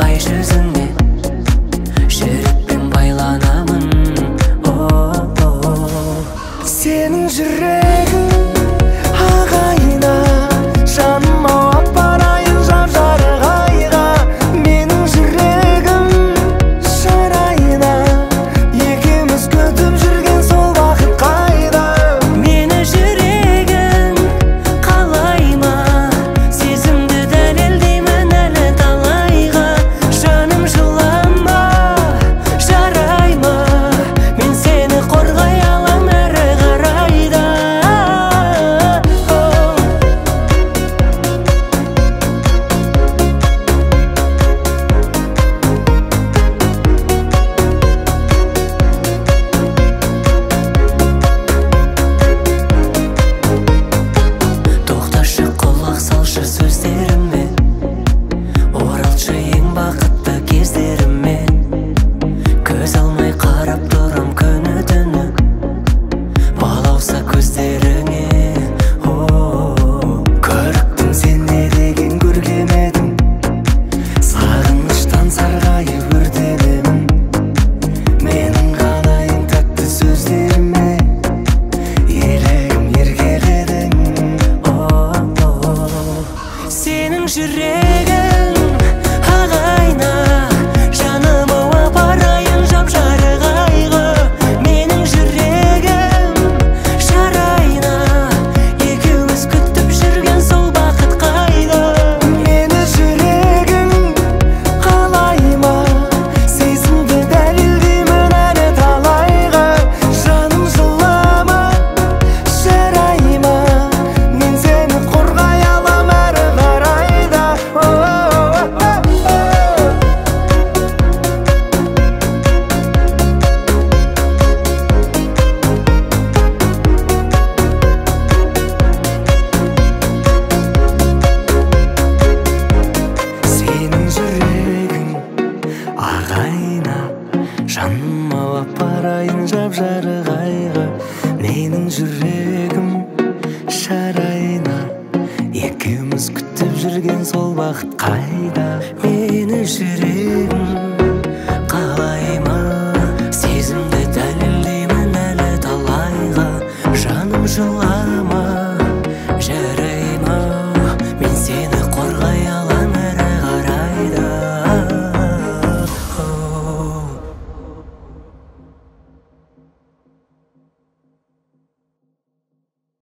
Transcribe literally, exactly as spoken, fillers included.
ай жүзіңе жүрекпен байланамын. Сенің жүрегің ағайна, жаным ауап барайын жап-жарық айға. Менің жүрегім шарайна, екеуміз күтіп жүрген сол бақыт қайда? Мені жүрегің қалай ма, сезімді дәлелдеймін әлі талайға. Жаным жылама, жарай ма, мен сені қорғай алам әрі қарайда. Тоқташы, құлақ салшы сөздеріме, оралшы ең бақытты кездеріме. Көз алмай қарап тұрам күні түні, балауса көздеріңе. Көріктім сен не деген көргем едің, сағыныштан сарғайып өртенемін. Менің қалайын тәтті сөздеріме, елігім еркеледің. Сенің жүрегің ағайна, жаным ауа барайын жап-жарық айға. Менің жүрегім жарайна, екеуміз күтіп жүрген сол бақыт қайда? Мені жүрегің қалай ма, сезімді дәлелдеймін әлі талайға. Жаным жылама, жарай ма, мен сені қорғай алам әрі қарайда. Сенің жүрегің ағайна, жаным ауап барайын жап-жарық айға. Менің жүрегім шарайна, екеуміз күтіп жүрген сол бақыт қайда? Мені жүрегім